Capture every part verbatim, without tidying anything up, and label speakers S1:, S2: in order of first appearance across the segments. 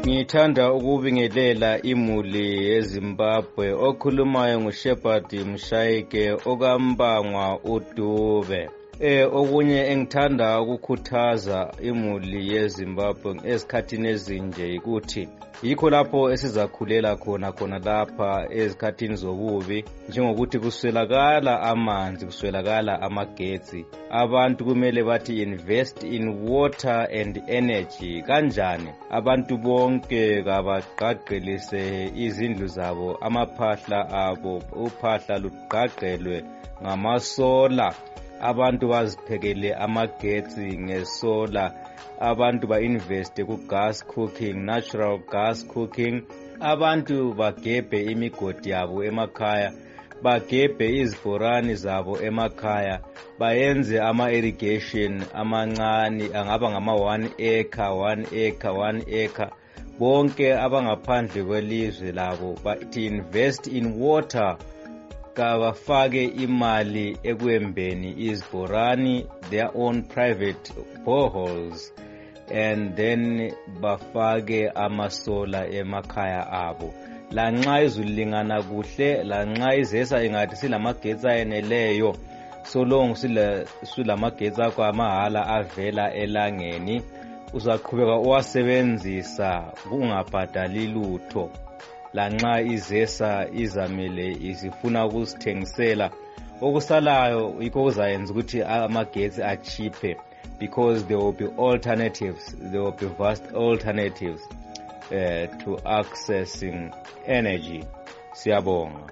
S1: Ngithanda ukubingelela imuli eZimbabwe okhulumayo nguShepherd Mshayike okambangwa uDube. Eh okunye engithanda ukukhuthaza imuli yeZimbabwe esikhathini ezinje ukuthi yikho lapho esizakhulela khona khona lapha ezikhathini zobubi, njengokuthi kuswelakala amanzi, kuswelakala amagetsi. Abantu kumele bathi invest in water and energy. Kanjani? Abantu bonke kabaqaqelise izindlu zabo, amaphahla abo, uphahla luqaqelwe ngamasola. Abantu baziphekele amagetsi ngesola. Abantu ba-investe ku-gas cooking, natural gas cooking. Abantu bagebhe imigodi yabo emakhaya, bagebhe izibhorani zabo emakhaya, bayenze ama-irrigation amancane, angaba ngama one acre, one acre, one acre. Bonke abangaphandle kwelizwe labo bathi invest in water, kabafake imali ekwembeni izibhorani, their own private boreholes, and then bafake amasola emakhaya abo. Lanxa izulingana kuhle, lanxa izesa ingathi silamagetsi ayeneleyo, so long sila silamagetsi akho amahala avela elangeni, uzaqhubeka uwasebenzisa kungabhadali lutho. Lanxa izesa izamele izifuna ukusithengisela, okusalayo yikho kuzayenza ukuthi amagetsi achipe, because there will be alternatives, there will be vast alternatives uh, to accessing energy. Siyabonga.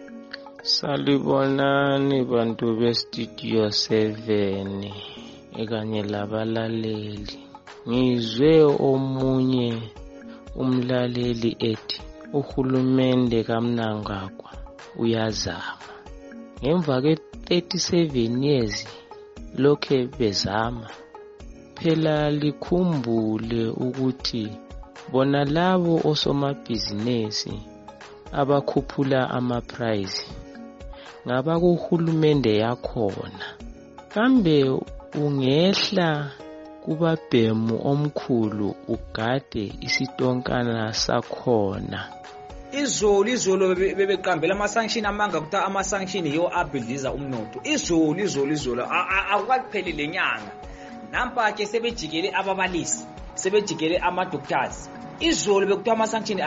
S2: Salibonani bantu be-Studio seven ekanye labalaleli. Ngizwe omunye umlaleli ethi uhulumende kaMnangagwa uyazama. Ngemva ke thirty-seven years lokhe bezama, phela likhumbule ukuthi bona labo osomabhizinesi abakhuphula ama-price ngaba kuhulumende yakhona. Kambe ungehla kubabhemu omkhulu ugade isitonkana sakhona.
S3: Izolo izolo bebeqambela ama-sanction amanga ukuthi ama-sanction yiwo abhidliza umnotho. Izolo izolo izolo akukapheli lenyanga. Nampa ke sebejikele ababalisi, sebejikele ama-doctors. Izolo bekuthiwa ama-sanction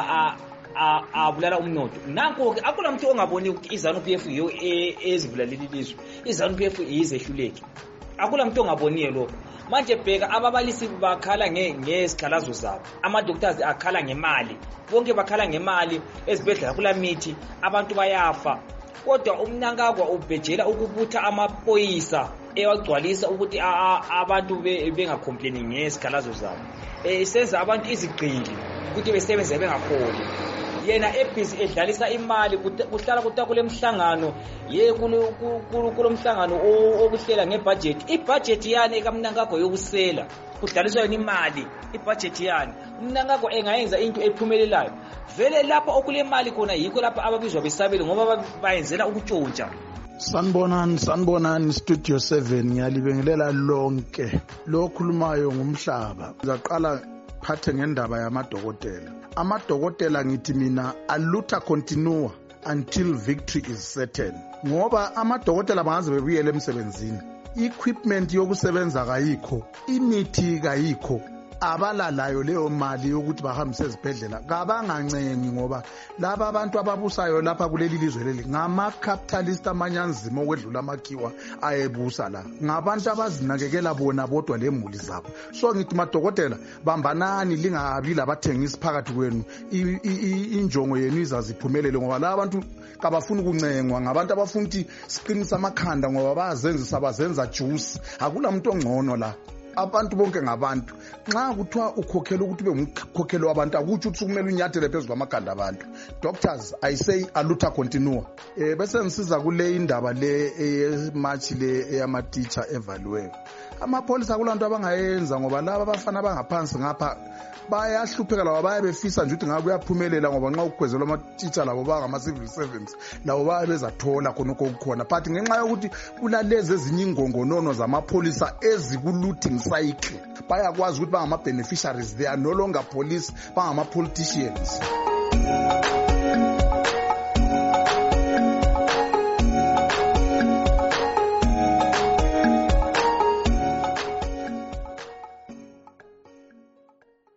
S3: abulala umnotho. Nanko ke akula muntu ongaboni ukuthi iZANU P F yiyo ezivulaleli lizwe. iZANU P F iyizehluleki. Akula muntu ongaboniye lokho. Manje bheka ababalisi bakhala ngezikhalazo zabo, ama-doctors akhala ngemali, bonke bakhala ngemali, ezibhedlela kula mithi, abantu bayafa. Kodwa uMnangagwa ubhejela ukubutha amaphoyisa ewagcwalisa ukuthi abantu bengacomplaini ngezikhalazo zabo. Isenza abantu izigqili ukuthi besebenze bengakholi. Yena ebhizi edlalisa imali, kuhlala kuthiwa kule mhlangano ye kulo mhlangano okuhlela ngebudget. Ibudget yani ekaMnangagwa yokusela kudlaliswa yona imali, ibudget yani uMnangagwa engayenza into ephumelelayo. Vele lapha okule mali khona yikho lapha ababizwa besabele ngoba bayenzela ukutshontsha.
S4: Sanibonani, sanibonani Studio seven, ngiyalibengelela lonke. Lo khulumayo ngumhlaba. Ngizaqala phathe ngendaba yamadokotela. Amadokotela ngithi mina aluta continua until victory is certain. Ngoba amadokotela bangaze bebuyele emsebenzini, equipment yokusebenza kayikho, imithi kayikho, abalalayo leyo mali yokuthi bahambise ezibhedlela. Kabangancengi ngoba laba abantu ababusayo lapha kuleli lizwe leli ngama capitalist amanyanzima okwedlula amakhiwa ayebusa la. Ngabantu abazinakekela bona bodwa lemuli zabo. So ngithi madokotela bambanani, lingabi labathengisi phakathi kwenu, injongo yenu izaziphumelele ngoba la abantu kabafuna ukuncengwa, ngabantu abafuna ukuthi siqinisa amakhanda ngoba bazenzisa bazenza juice. Akula umuntu ongcono la. Abantu bonke ngabantu. Nxa kuthiwa ukhokhela ukuthi ube ngukhokhelo wabantu akutsho ukuthi kumele unyathele phezulu kwamakhanda abantu. Doctors, I say aluta continua. Eh bese ngisiza kule indaba le ematch le eyama teacher evaluate. Amapolisa kulanto abangayenza ngoba laba abafana abangaphansi ngapha bayahlupheka labo baye befisa nje ukuthi ngabe uyaphumelela ngoba nxa ukugwezelwa ama-teacher labo bangama civil servants labo baye bezathola khona okukhona. But ngenxa yokuthi kulalezi ezinye ingongonono zamapholisa ezikuluthing cycle. Bayakwazi ukuthi bangama beneficiaries, they are no longer police, bangama politicians.